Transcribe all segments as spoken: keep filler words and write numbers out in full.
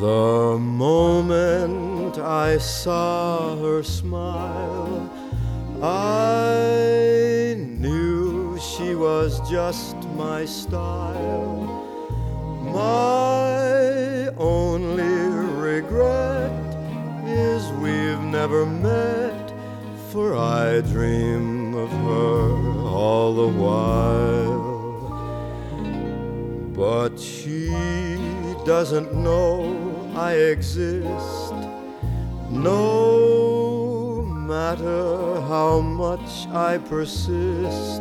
The moment I saw her smile, I knew she was just my style. My only regret is we've never met, for I dream of her all the while. But she doesn't know I exist, no matter how much I persist.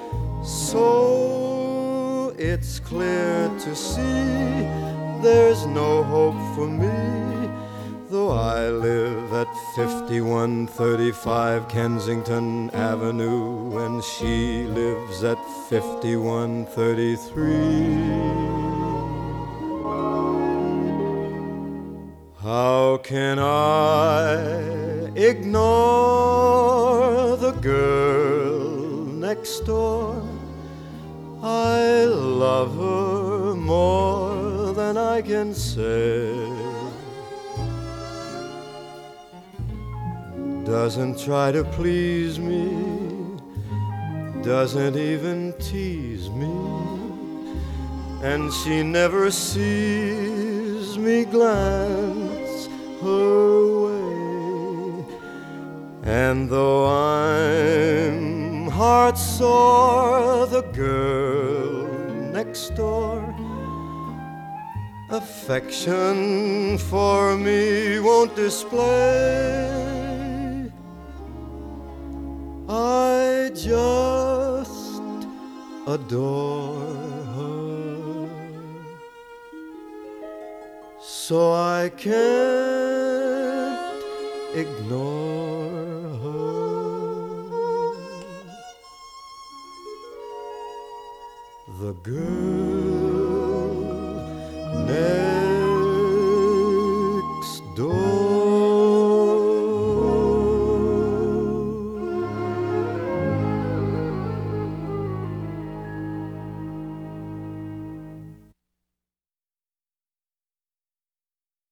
So it's clear to see there's no hope for me, though I live at fifty-one thirty-five Kensington Avenue and she lives at fifty-one thirty-three. How can I ignore the girl next door? I love her more than I can say. Doesn't try to please me, doesn't even tease me, and she never sees me glance her way. And though I'm heart sore, the girl next door affection for me won't display. I just adore her, so I can't ignore her. The girl next